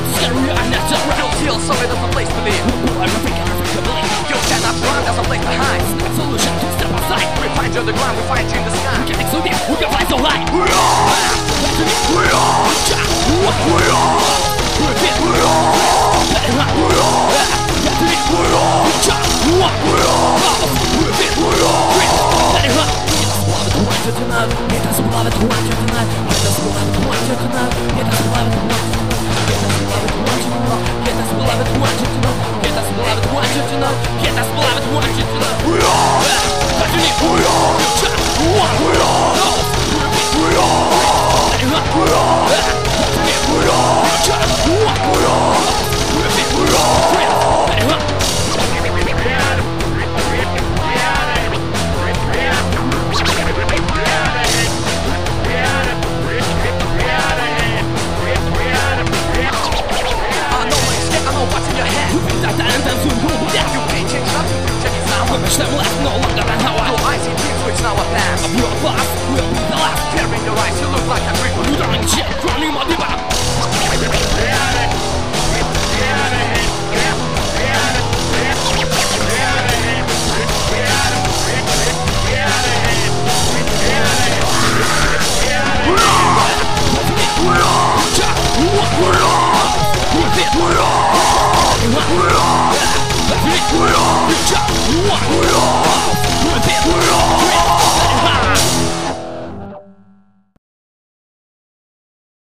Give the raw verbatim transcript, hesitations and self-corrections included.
scary, I not to run. You'll feel sorry, there's no place to live. I'm a freak, I'm a freak to believe. You cannot run, there's no place to hide. Solution to step outside. We find you on the ground, we find you in the sky. We can make so deep, we can fly so high. We are, we are, we are, we are. Let us love it, want you tonight. Let us love it, want you tonight. Let us love it, want you tonight. Let us love it, want you tonight. Let us love it, want you tonight. Let us love it, want you tonight. We are, we are, we are, we no longer than how I Your eyes see dreams which now are past. You're a boss, we'll be the last. Tearing your eyes, you look like a creeper. You don't shit, running my diva.